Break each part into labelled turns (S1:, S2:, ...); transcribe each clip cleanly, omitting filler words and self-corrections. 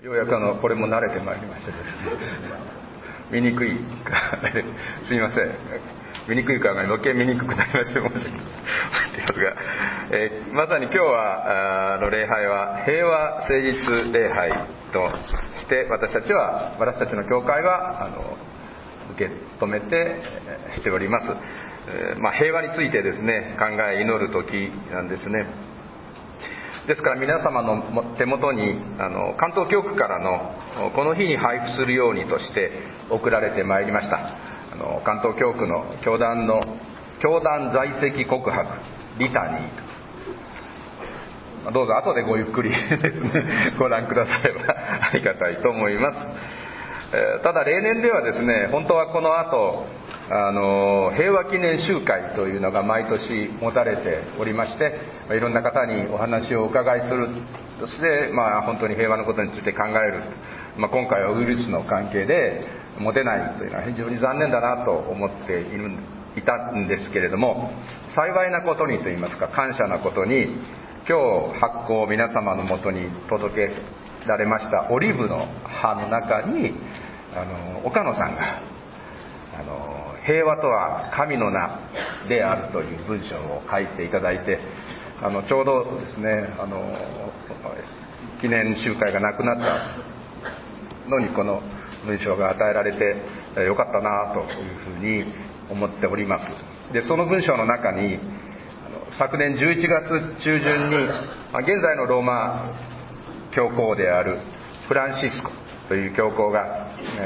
S1: ようやくこれも慣れてまいりましてですね見にくいすみません、見にくいから余計見にくくなりまして申し訳ないですが、まさに今日は礼拝は平和誠実礼拝として私たちの教会は受け止めてしております。平和についてですね考え祈る時なんですね。ですから皆様の手元に関東教区からのこの日に配布するようにとして送られてまいりました。関東教区の教団在籍告白リタニーと、どうぞ後でごゆっくりですねご覧くださればありがたいと思います。ただ例年ではですね、本当はこの後平和記念集会というのが毎年持たれておりまして、いろんな方にお話をお伺いする、そして本当に平和のことについて考える、今回はウイルスの関係で持てないというのは非常に残念だなと思っていたんですけれども、幸いなことにといいますか感謝なことに、今日発行皆様のもとに届けられましたオリーブの葉の中に岡野さんが平和とは神の名であるという文章を書いていただいて、ちょうどですね記念集会がなくなったのにこの文章が与えられてよかったなというふうに思っております。でその文章の中に昨年11月中旬に現在のローマ教皇であるフランシスコという教皇が、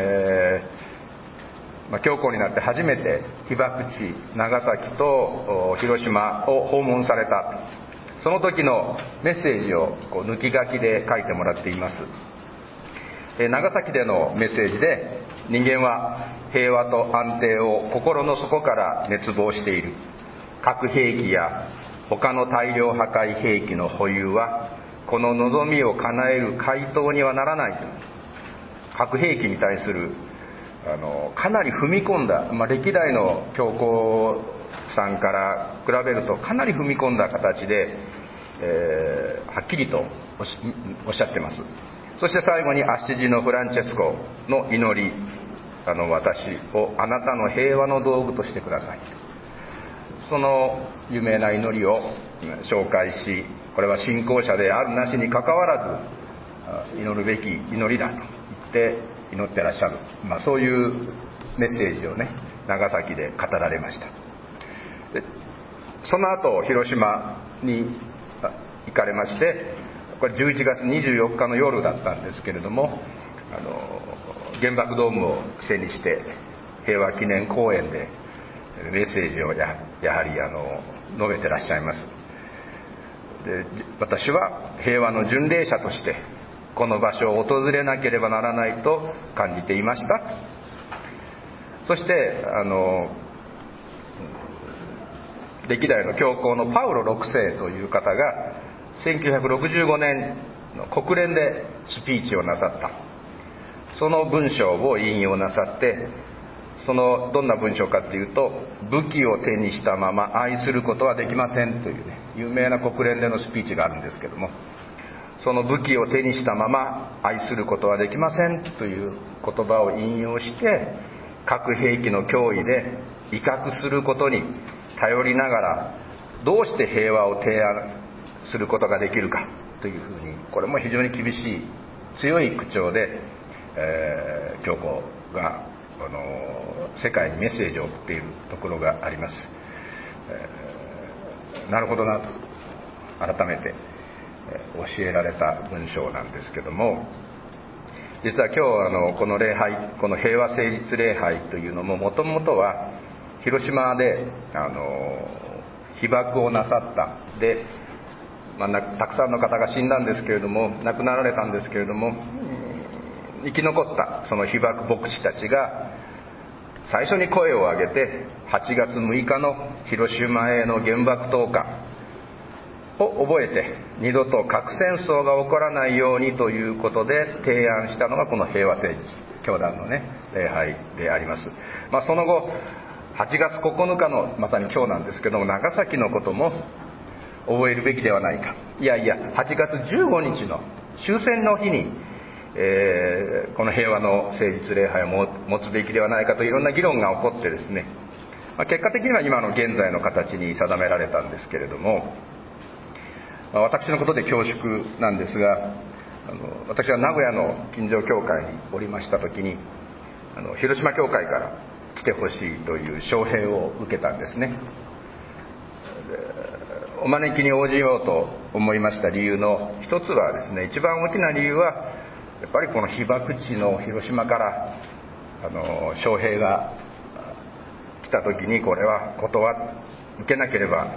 S1: 教皇になって初めて被爆地長崎と広島を訪問された、その時のメッセージを抜き書きで書いてもらっています。長崎でのメッセージで、人間は平和と安定を心の底から熱望している。核兵器や他の大量破壊兵器の保有はこの望みを叶える回答にはならないと。核兵器に対するかなり踏み込んだ、歴代の教皇さんから比べるとかなり踏み込んだ形で、はっきりとおっしゃってます。そして最後にアッシジのフランチェスコの祈り、私をあなたの平和の道具としてください。その有名な祈りを紹介し、これは信仰者であるなしにかかわらず祈るべき祈りだと言って祈ってらっしゃる、そういうメッセージをね長崎で語られました。でその後広島に行かれまして、これ11月24日の夜だったんですけれども、原爆ドームを背にして平和記念公園でメッセージをやはり述べてらっしゃいます。で私は平和の巡礼者としてこの場所を訪れなければならないと感じていました。そして歴代の教皇のパウロ6世という方が1965年の国連でスピーチをなさった、その文章を引用なさって、どんな文章かというと、武器を手にしたまま愛することはできませんというね、有名な国連でのスピーチがあるんですけども、その武器を手にしたまま愛することはできませんという言葉を引用して、核兵器の脅威で威嚇することに頼りながらどうして平和を提案することができるかというふうに、これも非常に厳しい強い口調で、教皇が世界にメッセージを送っているところがあります。なるほどなと改めて教えられた文章なんですけども、実は今日この礼拝、この平和誠実礼拝というのももともとは広島で被爆をなさったで、たくさんの方が死んだんですけれども、亡くなられたんですけれども、生き残ったその被爆牧師たちが最初に声を上げて、8月6日の広島への原爆投下を覚えて、二度と核戦争が起こらないようにということで提案したのがこの平和誠実教団のね礼拝であります。その後8月9日のまさに今日なんですけども、長崎のことも覚えるべきではないか。いや8月15日の終戦の日にこの平和の成立礼拝を持つべきではないかといろんな議論が起こってですね、結果的には今の現在の形に定められたんですけれども、私のことで恐縮なんですが、私は名古屋の金城教会におりました時に、広島教会から来てほしいという招聘を受けたんですね。お招きに応じようと思いました理由の一つはですね、一番大きな理由はやっぱりこの被爆地の広島から招聘が来た時に、これは受けなければ、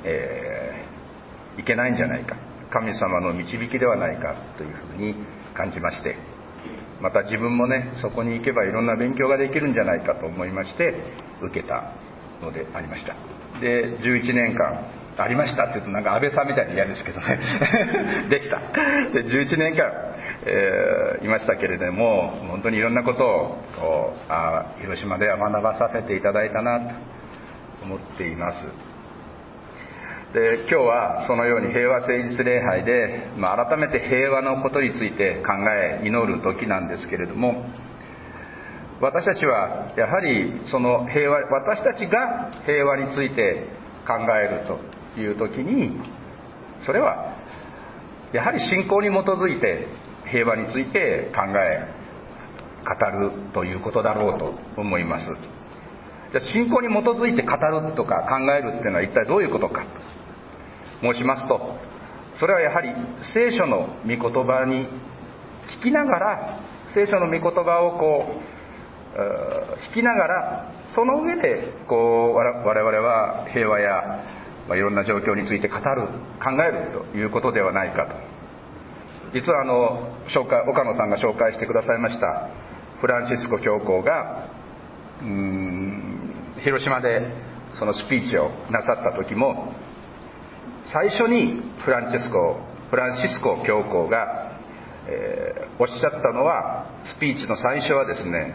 S1: いけないんじゃないか、神様の導きではないかというふうに感じまして、また自分もね、そこに行けばいろんな勉強ができるんじゃないかと思いまして受けたのでありました。で、11年間ありましたって言うとなんか安倍さんみたいに嫌ですけどねでした。で、11年間、いましたけれども、本当にいろんなことを広島では学ばさせていただいたなと思っています。で、今日はそのように平和誠実礼拝で、改めて平和のことについて考え祈る時なんですけれども、私たちはやはりその私たちが平和について考えるという時に、それはやはり信仰に基づいて平和について語るということだろうと思います。じゃあ、信仰に基づいて語るとか考えるっていうのは一体どういうことかと申しますと、それはやはり聖書の御言葉に聞きながら、聖書の御言葉を聞きながら、その上で我々は平和や、いろんな状況について考えるということではないかと。実は岡野さんが紹介してくださいましたフランシスコ教皇が広島でそのスピーチをなさった時も、最初にフランシスコ教皇が、おっしゃったのは、スピーチの最初はですね、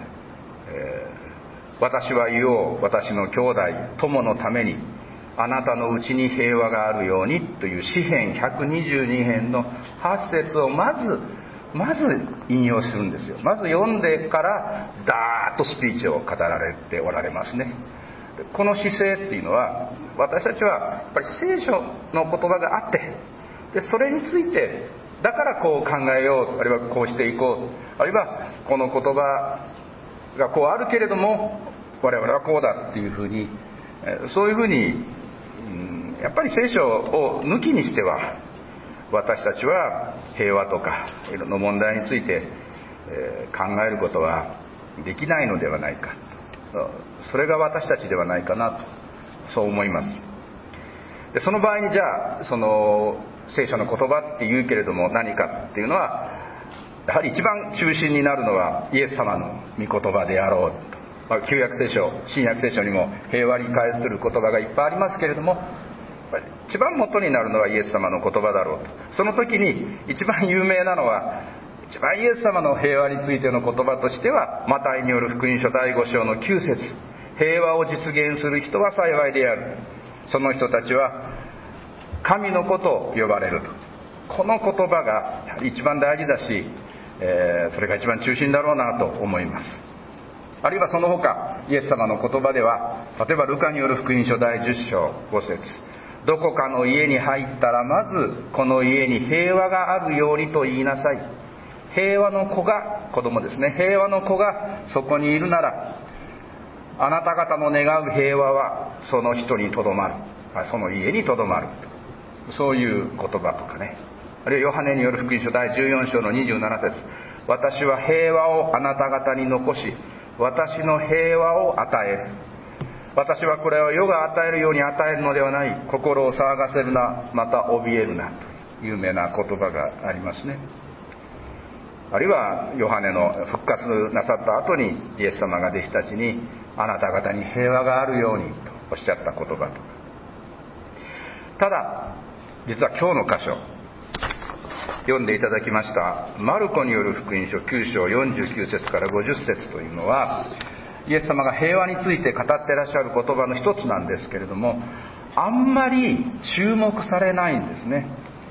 S1: 私は言おう、私の兄弟友のためにあなたのうちに平和があるようにという詩編122編の8節をまず引用するんですよ。まず読んでからダーッとスピーチを語られておられますね。この姿勢っていうのは、私たちはやっぱり聖書の言葉があって、でそれについてだからこう考えよう、あるいはこうしていこう、あるいはこの言葉がこうあるけれども我々はこうだっていうふうに、そういうふうにやっぱり聖書を抜きにしては私たちは平和とかいろんな問題について考えることはできないのではないか、それが私たちではないかなと、そう思います。で、その場合にじゃあその聖書の言葉って言うけれども何かっていうのは、やはり一番中心になるのはイエス様の御言葉であろうと。旧約聖書、新約聖書にも平和に関する言葉がいっぱいありますけれども、一番元になるのはイエス様の言葉だろうと。その時に一番有名なのは、一番イエス様の平和についての言葉としては、マタイによる福音書第5章の9節、平和を実現する人は幸いである、その人たちは神の子と呼ばれると。この言葉が一番大事だし、それが一番中心だろうなと思います。あるいはその他、イエス様の言葉では、例えばルカによる福音書第10章5節、どこかの家に入ったらまずこの家に平和があるようにと言いなさい。平和の子が、子供ですね、平和の子がそこにいるなら、あなた方の願う平和はその人にとどまる、その家にとどまる、そういう言葉とかね。あるいはヨハネによる福音書第14章の27節、私は平和をあなた方に残し、私の平和を与える。私はこれを世が与えるように与えるのではない。心を騒がせるな、また怯えるな、という有名な言葉がありますね。あるいはヨハネの復活なさった後にイエス様が弟子たちに、あなた方に平和があるようにとおっしゃった言葉とか。ただ実は今日の箇所読んでいただきましたマルコによる福音書9章49節から50節というのは、イエス様が平和について語ってらっしゃる言葉の一つなんですけれども、あんまり注目されないんですね。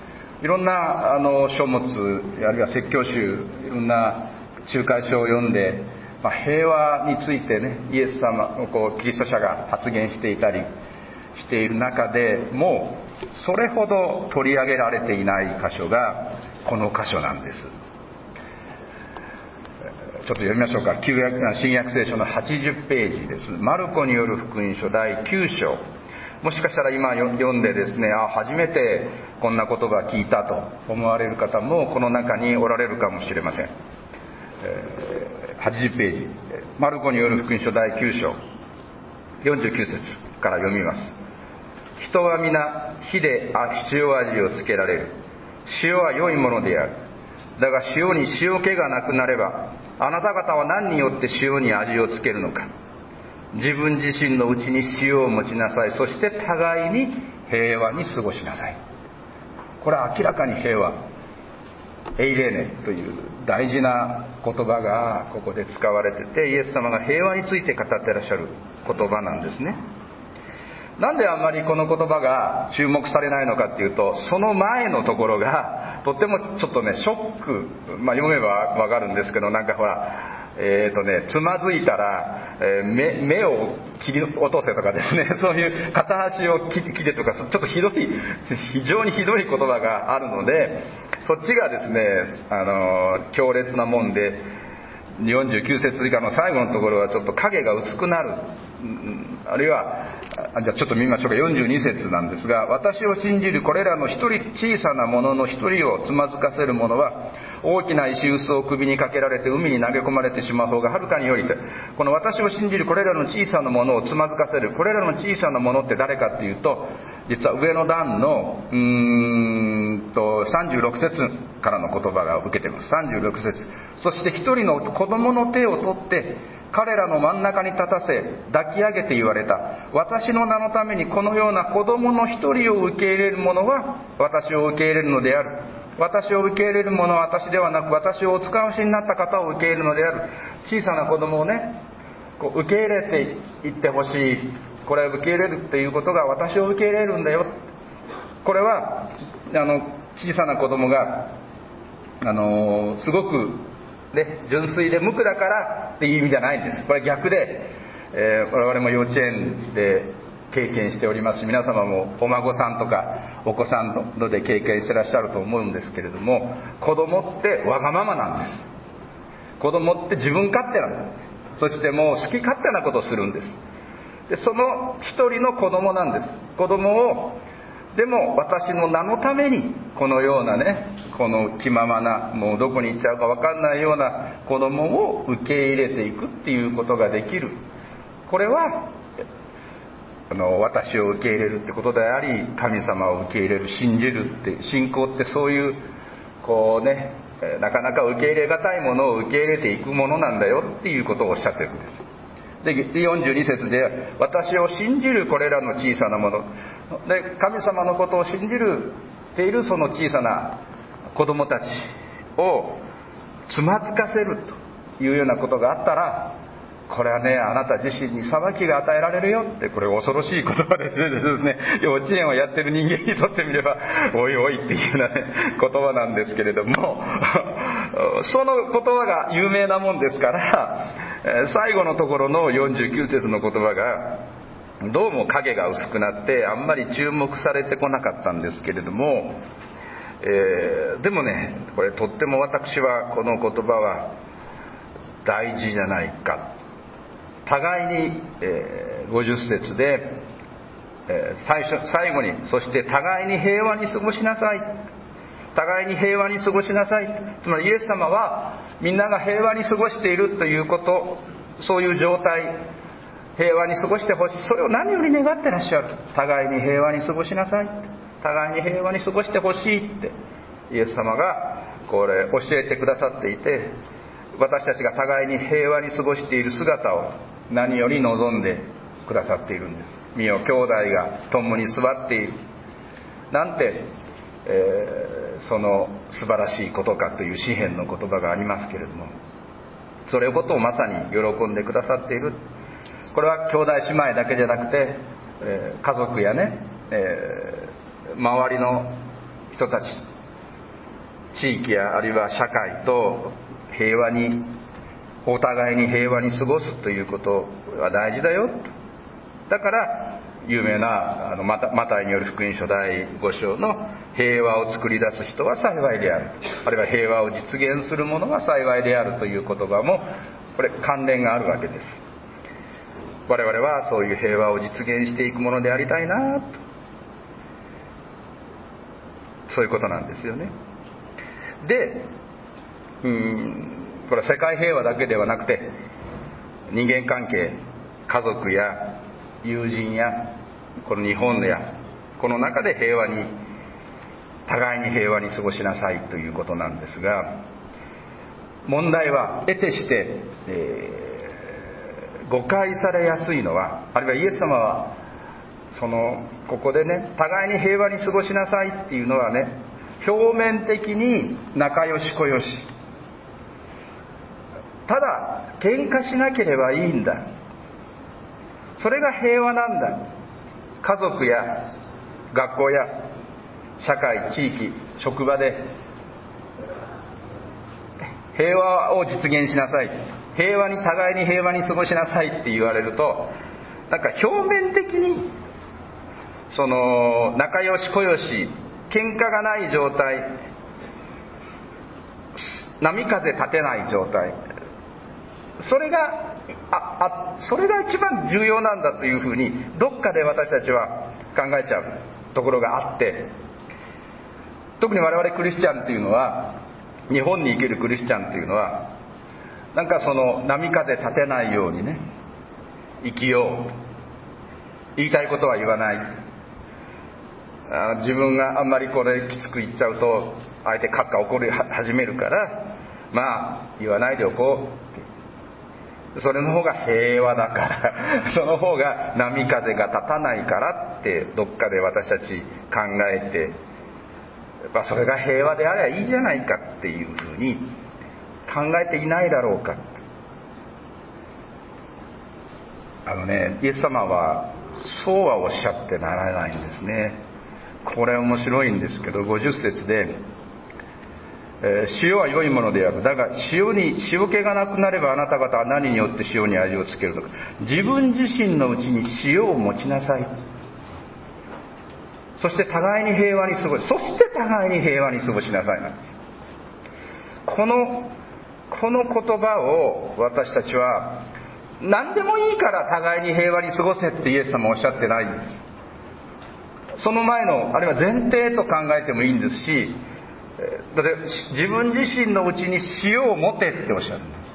S1: いろんな書物、あるいは説教集、いろんな集会書を読んで、平和についてね、イエス様のキリスト者が発言していたりしている中でもうそれほど取り上げられていない箇所がこの箇所なんです。ちょっと読みましょうか。新約聖書の80ページです。マルコによる福音書第9章。もしかしたら今読んでですね、初めてこんな言葉聞いたと思われる方もこの中におられるかもしれません。80ページ、マルコによる福音書第9章49節から読みます。人は皆火で塩味をつけられる。塩は良いものである。だが塩に塩気がなくなれば、あなた方は何によって塩に味をつけるのか。自分自身のうちに塩を持ちなさい。そして互いに平和に過ごしなさい。これは明らかに平和、エイレーネという大事な言葉がここで使われてて、イエス様が平和について語ってらっしゃる言葉なんですね。なんであんまりこの言葉が注目されないのかっていうと、その前のところがとってもちょっとねショック、読めばわかるんですけど、なんかほらつまずいたら、目を切り落とせとかですね、そういう片足を切れとか、ちょっと非常にひどい言葉があるので、そっちがですね強烈なもんで、49節以下の最後のところはちょっと影が薄くなる。あるいはじゃあちょっと見ましょうか。42節なんですが、私を信じるこれらの一人、小さなものの一人をつまずかせる者は、大きな石臼を首にかけられて海に投げ込まれてしまう方がはるかによりと。この私を信じるこれらの小さなものをつまずかせる、これらの小さなものって誰かっていうと、実は上の段の36節からの言葉が受けています。36節。そして一人の子供の手を取って彼らの真ん中に立たせ抱き上げて言われた。私の名のためにこのような子供の一人を受け入れる者は私を受け入れるのである。私を受け入れる者は私ではなく、私をお使わしになった方を受け入れるのである。小さな子供をね、受け入れていってほしい。これを受け入れるっていうことが私を受け入れるんだよ。これは小さな子供がすごく純粋で無垢だからっていう意味じゃないんです。これ逆で、我々も幼稚園で経験しておりますし、皆様もお孫さんとかお子さんので経験してらっしゃると思うんですけれども、子供ってわがままなんです。子供って自分勝手なんです。そしてもう好き勝手なことをするんです。でその一人の子供なんです。子供をでも私の名のためにこのようなね、この気ままな、もうどこに行っちゃうか分かんないような子供を受け入れていくっていうことができる。これは私を受け入れるってことであり、神様を受け入れる、信じるって、信仰ってそういうなかなか受け入れがたいものを受け入れていくものなんだよっていうことをおっしゃってるんです。で42節で、私を信じるこれらの小さなもので、神様のことを信じているその小さな子供たちをつまずかせるというようなことがあったら、これはね、あなた自身に裁きが与えられるよって、これ恐ろしい言葉ですね。幼稚園をやってる人間にとってみればおいおいっていうようなね言葉なんですけれどもその言葉が有名なもんですから、最後のところの49節の言葉がどうも影が薄くなってあんまり注目されてこなかったんですけれども、でもね、これとっても私はこの言葉は大事じゃないか。互いに、50節で、最後に、そして互いに平和に過ごしなさい。互いに平和に過ごしなさい。つまりイエス様はみんなが平和に過ごしているということ、そういう状態、平和に過ごしてほしい、それを何より願ってらっしゃる。互いに平和に過ごしなさい、互いに平和に過ごしてほしいってイエス様がこれ教えてくださっていて、私たちが互いに平和に過ごしている姿を何より望んでくださっているんです。見よ、兄弟が共に座っているなんて、その素晴らしいことかという詩篇の言葉がありますけれども、それことをまさに喜んでくださっている。これは兄弟姉妹だけじゃなくて、家族やね、周りの人たち、 地域やあるいは社会と平和に、お互いに平和に過ごすということは大事だよ。だから有名なマタイによる福音書第5章の平和を作り出す人は幸いである、あるいは平和を実現する者は幸いであるという言葉もこれ関連があるわけです。我々はそういう平和を実現していくものでありたいなと、そういうことなんですよね。で、これは世界平和だけではなくて、人間関係、家族や友人やこの日本やこの中で平和に、互いに平和に過ごしなさいということなんですが、問題は得てして、誤解されやすいのは、あるいはイエス様はここでね、互いに平和に過ごしなさいっていうのはね、表面的に仲良しこよし、ただ喧嘩しなければいいんだ、それが平和なんだ。家族や学校や社会、地域、職場で平和を実現しなさい、平和に、互いに平和に過ごしなさいって言われると、なんか表面的に仲良しこよし、喧嘩がない状態、波風立てない状態、それが一番重要なんだというふうにどっかで私たちは考えちゃうところがあって、特に我々クリスチャンというのは、日本に生きるクリスチャンというのは、なんか波風立てないようにね、生きよう、言いたいことは言わない、自分があんまりこれきつく言っちゃうと相手カッカ怒り始めるから、まあ言わないでおこう、それの方が平和だからその方が波風が立たないからってどっかで私たち考えて、それが平和であればいいじゃないかっていうふうに考えていないだろうか。イエス様はそうはおっしゃってならないんですね。これ面白いんですけど、50節で、塩は良いものである。だが塩に塩気がなくなればあなた方は何によって塩に味をつけるのか。自分自身のうちに塩を持ちなさい。そして互いに平和に過ごし、そして互いに平和に過ごしなさいなんです。この言葉を私たちは何でもいいから互いに平和に過ごせってイエス様はおっしゃってないんです。その前のあるいは前提と考えてもいいんですし、だって自分自身のうちに塩を持てっておっしゃるんです。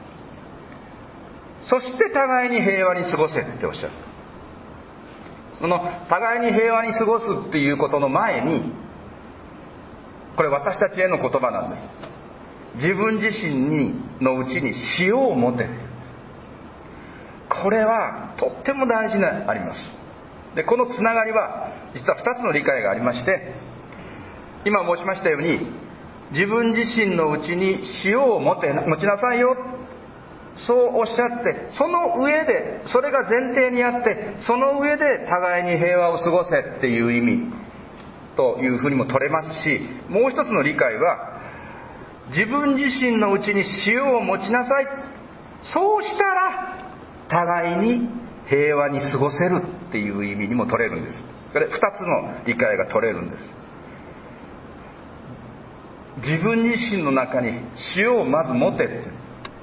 S1: そして互いに平和に過ごせっておっしゃる。その互いに平和に過ごすっていうことの前に、これ私たちへの言葉なんです。自分自身のうちに塩を持て。これはとっても大事なあります。で、このつながりは実は2つの理解がありまして、今申しましたように、自分自身のうちに塩を持ちなさいよ、そうおっしゃって、その上で、それが前提にあって、その上で互いに平和を過ごせっていう意味というふうにも取れますし、もう一つの理解は、自分自身のうちに塩を持ちなさい、そうしたら互いに平和に過ごせるっていう意味にも取れるんです。これ2つの理解が取れるんです。自分自身の中に塩をまず持てって、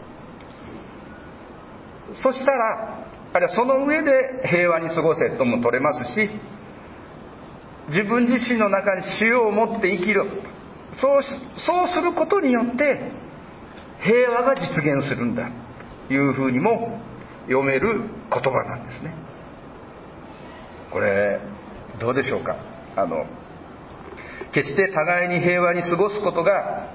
S1: そしたら、あるいはその上で平和に過ごせとも取れますし、自分自身の中に塩を持って生きる、そうすることによって平和が実現するんだというふうにも読める言葉なんですね。これどうでしょうか。決して互いに平和に過ごすことが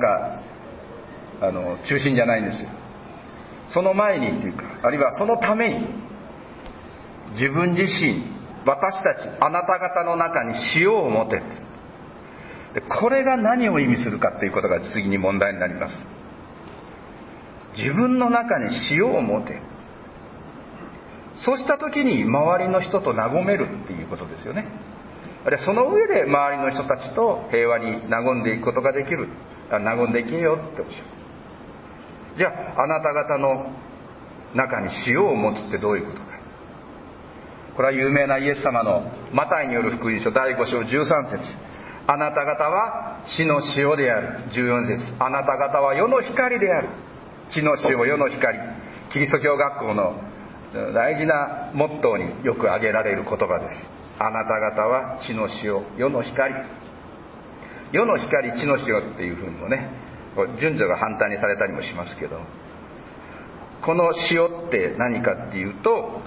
S1: 中心じゃないんですよ。その前にというか、あるいはそのために自分自身、私たち、あなた方の中に塩を持て。で、これが何を意味するかということが次に問題になります。自分の中に塩を持て。そうした時に周りの人と和めるっていうことですよね。あるいはその上で周りの人たちと平和に和んでいくことができる。 和んでいけよっておっしゃる。じゃああなた方の中に塩を持つってどういうことか。これは有名なイエス様のマタイによる福音書第5章13節、あなた方は地の塩である。14節、あなた方は世の光である。地の塩、世の光。キリスト教学校の大事なモットーによく挙げられる言葉です。あなた方は地の塩、世の光。世の光、地の塩っていうふうにもね、順序が反対にされたりもしますけど、この塩って何かっていうと、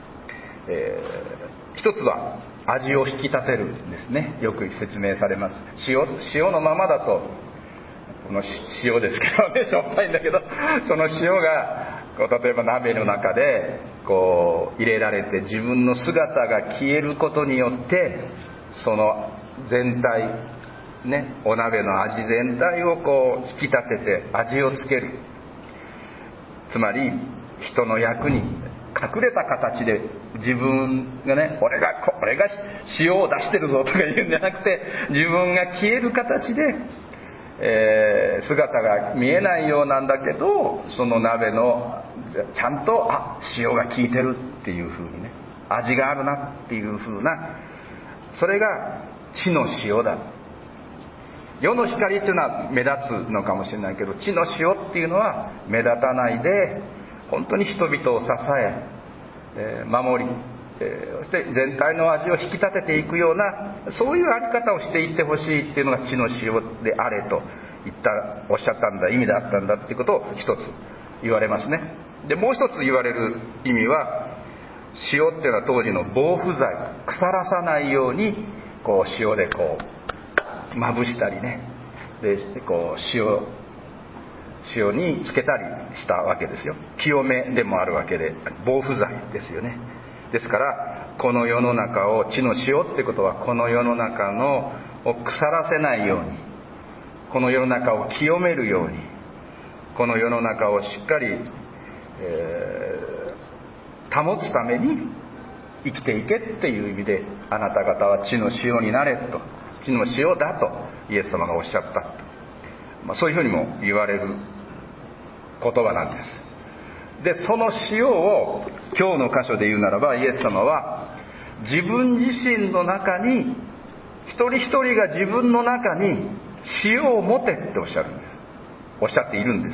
S1: 一つは味を引き立てるんですね。よく説明されます。塩のままだと、この塩ですけどね、しょっぱいんだけど、その塩が例えば鍋の中で入れられて自分の姿が消えることによって、その全体ね、お鍋の味全体を引き立てて味をつける。つまり人の役に隠れた形で自分がね、俺が塩を出してるぞとか言うんじゃなくて、自分が消える形で、姿が見えないようなんだけど、その鍋のちゃんと塩が効いてるっていう風にね、味があるなっていう風な、それが地の塩だ。世の光っていうのは目立つのかもしれないけど、地の塩っていうのは目立たないで本当に人々を支え、守り、そして全体の味を引き立てていくような、そういうあり方をしていってほしいっていうのが地の塩であれとおっしゃったんだ、意味だったんだっていうことを一つ言われますね。でもう一つ言われる意味は、塩っていうのは当時の防腐剤、腐らさないように塩でまぶしたりね、で塩につけたりしたわけですよ。清めでもあるわけで、防腐剤ですよね。ですからこの世の中を、地の塩ってことはこの世の中を腐らせないように、この世の中を清めるように、この世の中をしっかり、保つために生きていけっていう意味で、あなた方は地の塩になれと、地の塩だとイエス様がおっしゃった、そういうふうにも言われる言葉なんです。でその塩を今日の箇所で言うならば、イエス様は自分自身の中に、一人一人が自分の中に塩を持てっておっしゃっているんです。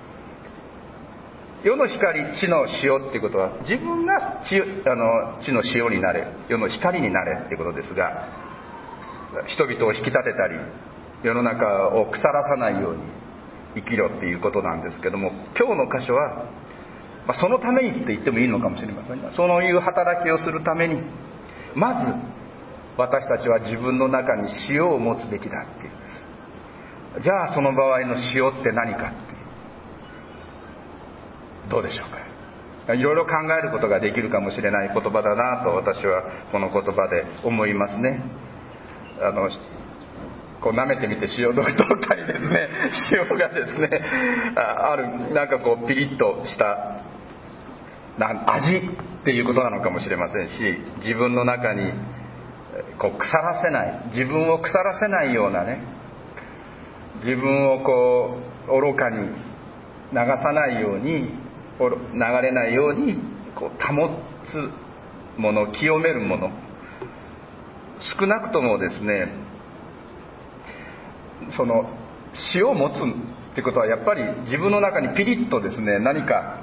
S1: 世の光、地の塩っていうことは、自分が地の塩になれ、世の光になれっていうことですが、人々を引き立てたり世の中を腐らさないように生きろっていうことなんですけども、今日の箇所は、そのためにって言ってもいいのかもしれませんが、そういう働きをするために、まず私たちは自分の中に塩を持つべきだっていうんです。じゃあその場合の塩って何かっていう、どうでしょうか。いろいろ考えることができるかもしれない言葉だなと私はこの言葉で思いますね。舐めてみて塩どっかにですね、塩がですねある、なんかピリッとした味っていうことなのかもしれませんし、自分の中に腐らせない、自分を腐らせないようなね、自分を愚かに流さないように、流れないように保つもの、清めるもの、少なくともですね、その塩を持つってことは、やっぱり自分の中にピリッとですね、何か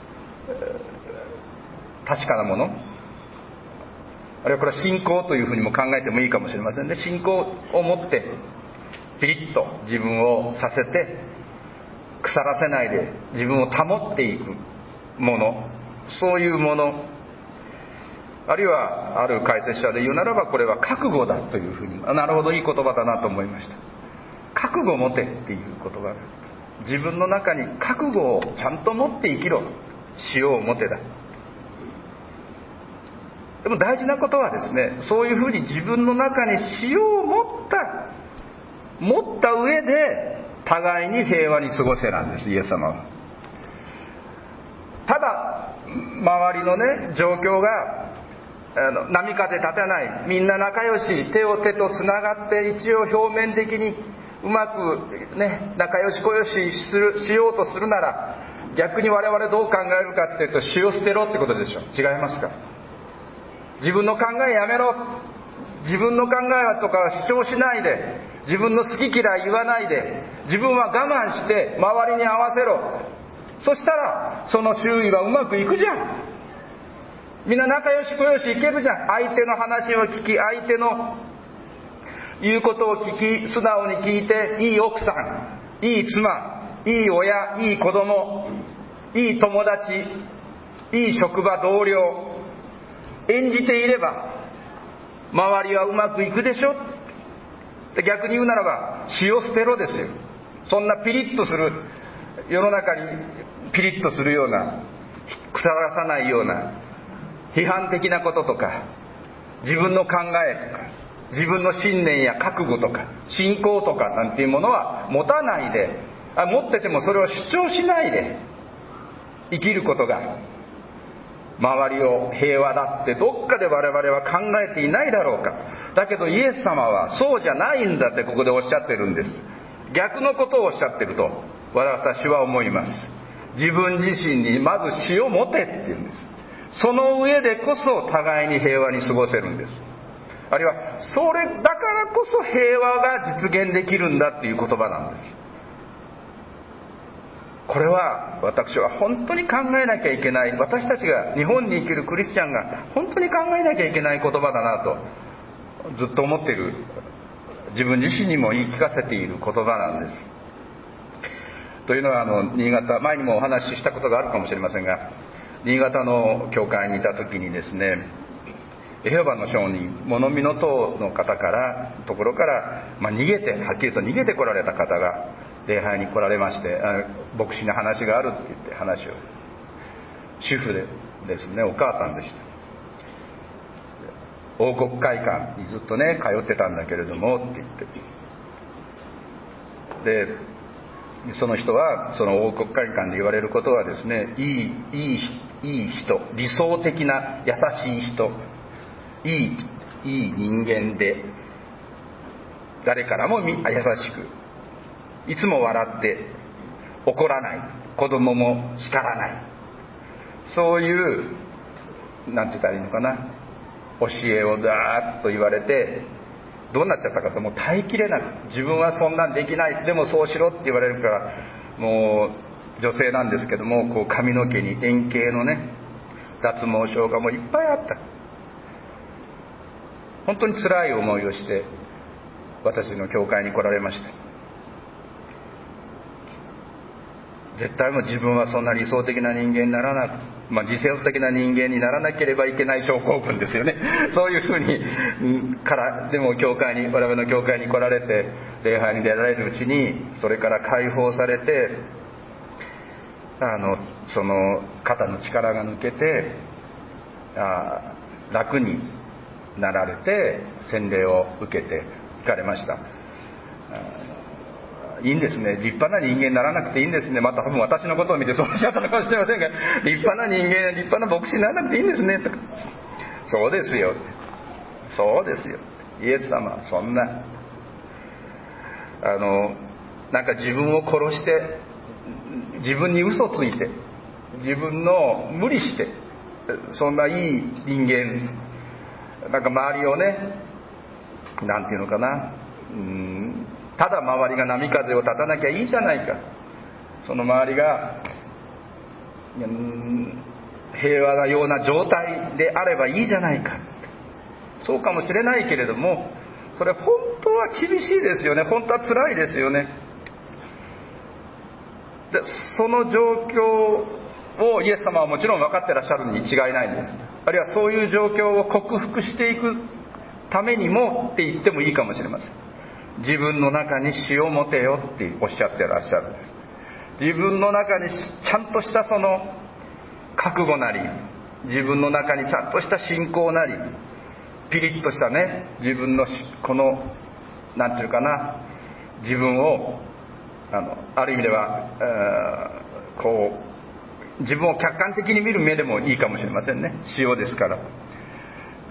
S1: 確かなもの、あるいはこれは信仰というふうにも考えてもいいかもしれませんね。信仰を持ってピリッと自分をさせて、腐らせないで自分を保っていくもの、そういうもの、あるいはある解説者で言うならば、これは覚悟だというふうに、なるほど、いい言葉だなと思いました。覚悟を持てっていう言葉が、自分の中に覚悟をちゃんと持って生きろ、塩を持てだ。でも大事なことはですね、そういうふうに自分の中に塩を持った上で互いに平和に過ごせなんです、イエス様は。ただ周りのね、状況が波風立てない、みんな仲良し、手を手とつながって、一応表面的にうまくね、仲良しこよししようとするなら、逆に我々どう考えるかっていうと、死を捨てろってことでしょ。違いますか？自分の考えやめろ。自分の考えとか主張しないで、自分の好き嫌い言わないで、自分は我慢して周りに合わせろ。そしたらその周囲はうまくいくじゃん。みんな仲良しこよしいけるじゃん。相手の話を聞き、相手の言うことを聞き、素直に聞いて、いい奥さん、いい妻、いい親、いい子供、いい友達、いい職場同僚、演じていれば周りはうまくいくでしょ。逆に言うならば、死を捨てろですよ。そんなピリッとする、世の中にピリッとするような、腐らさないような批判的なこととか、自分の考えとか、自分の信念や覚悟とか信仰とかなんていうものは持たないで、持っててもそれを主張しないで生きることが周りを平和だってどっかで我々は考えていないだろうか。だけどイエス様はそうじゃないんだってここでおっしゃってるんです。逆のことをおっしゃってると私は思います。自分自身にまず死を持てって言うんです。その上でこそ互いに平和に過ごせるんです。あるいはそれだからこそ平和が実現できるんだっていう言葉なんです。これは私は本当に考えなきゃいけない、私たちが日本に生きるクリスチャンが本当に考えなきゃいけない言葉だなとずっと思っている、自分自身にも言い聞かせている言葉なんです。というのは新潟、前にもお話ししたことがあるかもしれませんが、新潟の教会にいた時にですね、エホバの証人、物見の塔の方からところから、逃げて、はっきりと逃げてこられた方が礼拝に来られまして、牧師の話があるって言って話を、主婦でですね、お母さんでした。王国会館にずっとね通ってたんだけれどもって言って、でその人はその王国会館で言われることはですね、いい人、理想的な優しい人、いい人間で、誰からも優しく、いつも笑って怒らない、子供も叱らない、そういうなんて言ったらいいのかな、教えをだーっと言われて、どうなっちゃったかと、もう耐えきれなく、自分はそんなんできない、でもそうしろって言われるから、もう女性なんですけども、こう髪の毛に円形のね脱毛症がもういっぱいあった。本当に辛い思いをして私の教会に来られました。絶対もう自分はそんな理想的な人間にならなく、理想的な人間にならなければいけない症候群ですよね。そういうふうにからでも我々の教会に来られて礼拝に出られるうちに、それから解放されて、その肩の力が抜けて楽になられて洗礼を受けて行かれました。いいんですね、立派な人間にならなくていいんですね。また多分私のことを見てそうおっしゃったのかもしれませんが、立派な人間、立派な牧師にならなくていいんですねとか、そうですよ、そうですよ、イエス様はそんななんか自分を殺して、自分に嘘ついて、自分の無理して、そんないい人間、なんか周りをね、なんていうのかな、ただ周りが波風を立たなきゃいいじゃないか、その周りが平和なような状態であればいいじゃないか、そうかもしれないけれども、それ本当は厳しいですよね。本当は辛いですよね。でその状況をイエス様はもちろん分かってらっしゃるに違いないんです。あるいはそういう状況を克服していくためにもって言ってもいいかもしれません。自分の中に死を持てよっておっしゃってらっしゃるんです。自分の中にちゃんとしたその覚悟なり、自分の中にちゃんとした信仰なり、ピリッとしたね、自分のこのなんていうかな、自分をある意味ではこう自分を客観的に見る目でもいいかもしれませんね。塩ですから、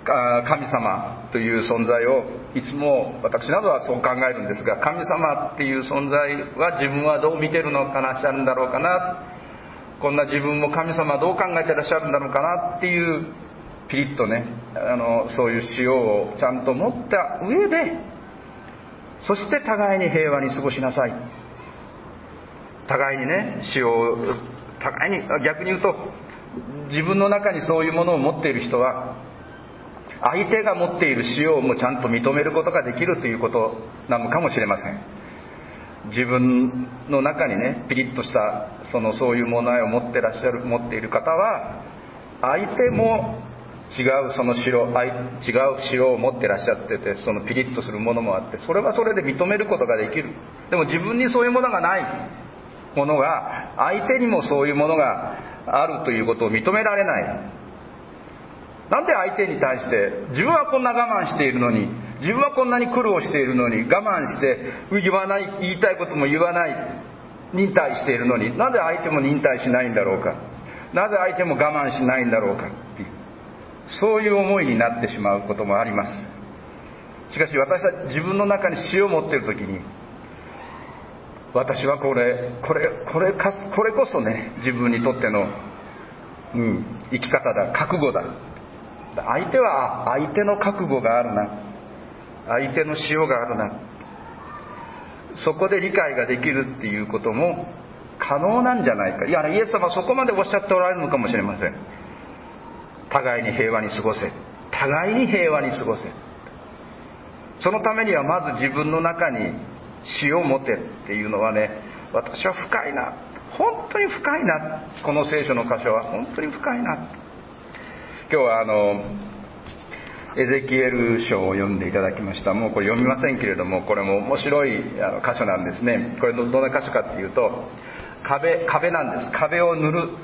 S1: 神様という存在をいつも私などはそう考えるんですが、神様っていう存在は自分はどう見てるのかな、しゃるんだろうかな、こんな自分も神様はどう考えてらっしゃるんだろうかなっていうピリッとね、そういう塩をちゃんと持った上で、そして互いに平和に過ごしなさい。互いにね、塩を互いに、逆に言うと自分の中にそういうものを持っている人は相手が持っている塩をもちゃんと認めることができるということなのかもしれません。自分の中にね、ピリッとしたそういうものを持っている方は、相手も違う塩を持ってらっしゃってて、そのピリッとするものもあって、それはそれで認めることができる。でも自分にそういうものがないものが、相手にもそういうものがあるということを認められない。なんで相手に対して、自分はこんな我慢しているのに、自分はこんなに苦労しているのに、我慢して言いたいことも言わない、忍耐しているのに、なぜ相手も忍耐しないんだろうか、なぜ相手も我慢しないんだろうかっていう、そういう思いになってしまうこともあります。しかし私は自分の中に塩を持っているときに、私はこれこそね、自分にとっての、生き方だ、覚悟だ。相手は相手の覚悟があるな、相手の塩があるな、そこで理解ができるっていうことも可能なんじゃないか。いや、イエス様はそこまでおっしゃっておられるのかもしれません。互いに平和に過ごせ、互いに平和に過ごせ。そのためにはまず自分の中に塩を持てっていうのはね、私は深いな、本当に深いな、この聖書の箇所は本当に深いな。今日はエゼキエル書を読んでいただきました。もうこれ読みませんけれども、これも面白い箇所なんですね。これどんな箇所かっていうと、壁なんです。壁を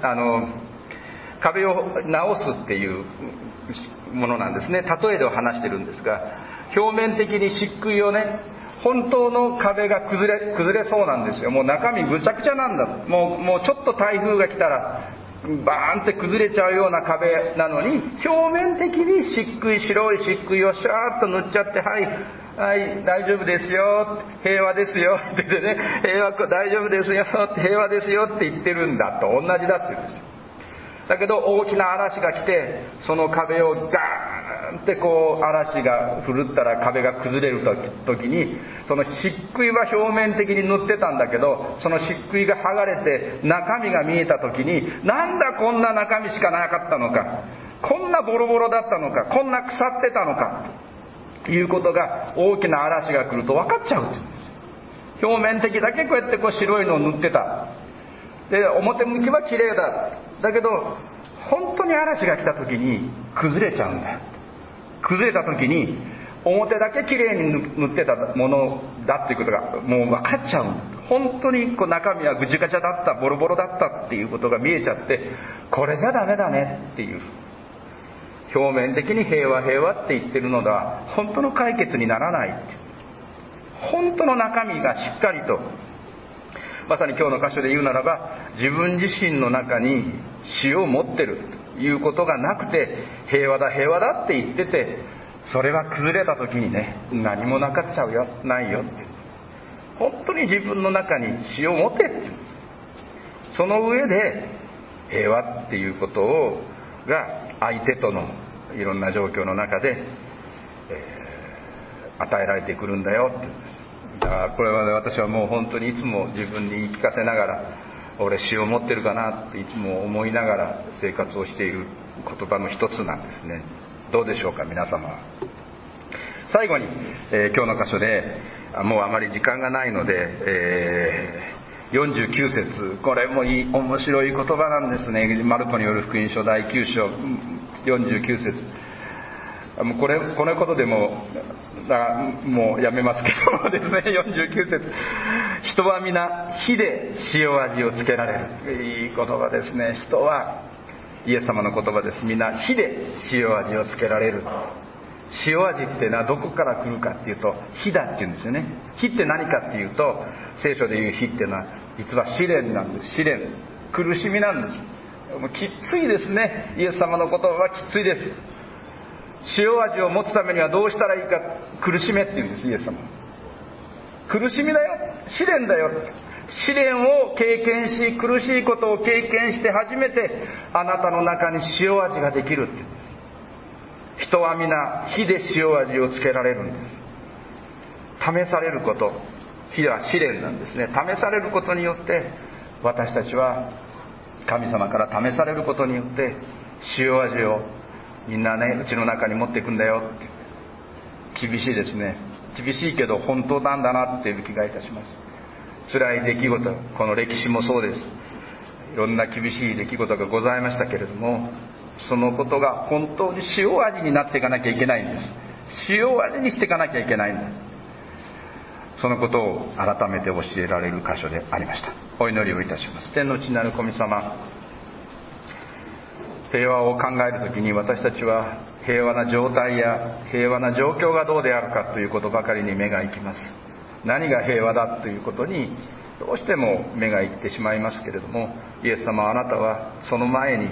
S1: 直すっていうものなんですね。例えで話してるんですが、表面的に漆喰をね、本当の壁が崩れそうなんですよ。もう中身ぐちゃぐちゃなんだ。もうちょっと台風が来たらバーンって崩れちゃうような壁なのに、表面的に白い漆喰をシャーッと塗っちゃって、はい大丈夫ですよ、平和ですよって言ってね、大丈夫ですよ、平和ですよって言ってるんだと同じだって言うんですよ。だけど大きな嵐が来て、その壁をガーンって嵐が振るったら壁が崩れる時に、その漆喰は表面的に塗ってたんだけど、その漆喰が剥がれて中身が見えた時に、なんだこんな中身しかなかったのか、こんなボロボロだったのか、こんな腐ってたのかということが、大きな嵐が来ると分かっちゃう。表面的だけこうやって白いのを塗ってた。で、表向きは綺麗だ。だけど本当に嵐が来た時に崩れちゃうんだ。崩れた時に表だけ綺麗に塗ってたものだっていうことがもう分かっちゃう。本当に中身はぐちゃぐちゃだった、ボロボロだったっていうことが見えちゃって、これじゃダメだねっていう、表面的に平和って言ってるのでは本当の解決にならない。本当の中身がしっかりと、まさに今日の箇所で言うならば、自分自身の中に塩を持ってるということがなくて、平和だって言ってて、それは崩れた時にね、何もなかっちゃうよ、ないよって、本当に自分の中に塩を持てって、その上で平和っていうことが相手とのいろんな状況の中で、与えられてくるんだよって。だからこれはね、私はもう本当にいつも自分に言い聞かせながら、俺塩を持ってるかなっていつも思いながら生活をしている言葉の一つなんですね。どうでしょうか皆様。最後に、今日の箇所でもうあまり時間がないので、49節、これも面白い言葉なんですね。マルコによる福音書第9章49節、このことでもうやめますけどもですね、49節、人は皆火で塩味をつけられる。いい言葉ですね。人は、イエス様の言葉です。皆火で塩味をつけられる。塩味っていうのはどこから来るかっていうと、火だっていうんですよね。火って何かっていうと、聖書でいう火っていうのは実は試練なんです。試練、苦しみなんです。もうきついですね。イエス様の言葉はきついです。 塩味を持つためにはどうしたらいいか、苦しめって言うんです、イエス様。苦しみだよ、試練だよ。試練を経験し、苦しいことを経験して初めてあなたの中に塩味ができるって。人は皆火で塩味をつけられるんです。試されること、火は試練なんですね。試されることによって私たちは神様から試されることによって塩味をみんなね、うちの中に持っていくんだよって。厳しいですね。厳しいけど本当なんだなっていう気がいたします。辛い出来事、この歴史もそうです。いろんな厳しい出来事がございましたけれども、そのことが本当に塩味になっていかなきゃいけないんです。塩味にしていかなきゃいけないんです。そのことを改めて教えられる箇所でありました。お祈りをいたします。天の父なる神様、平和を考えるときに私たちは平和な状態や平和な状況がどうであるかということばかりに目が行きます。何が平和だということにどうしても目が行ってしまいますけれども、イエス様、あなたはその前に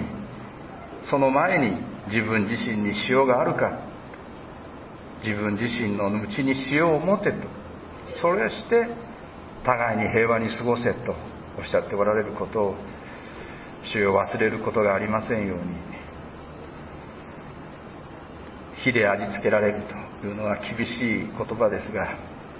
S1: 自分自身に塩があるか、自分自身のうちに塩を持てと、それして互いに平和に過ごせとおっしゃっておられることを主よ、忘れることがありませんように。火で味付けられるというのは厳しい言葉ですが、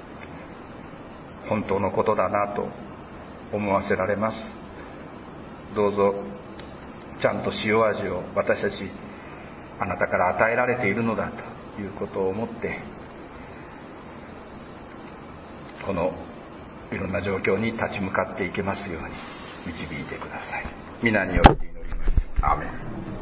S1: 本当のことだなと思わせられます。どうぞちゃんと塩味を私たちあなたから与えられているのだということを思って、このいろんな状況に立ち向かっていけますように導いてください。皆によって祈ります。アーメン。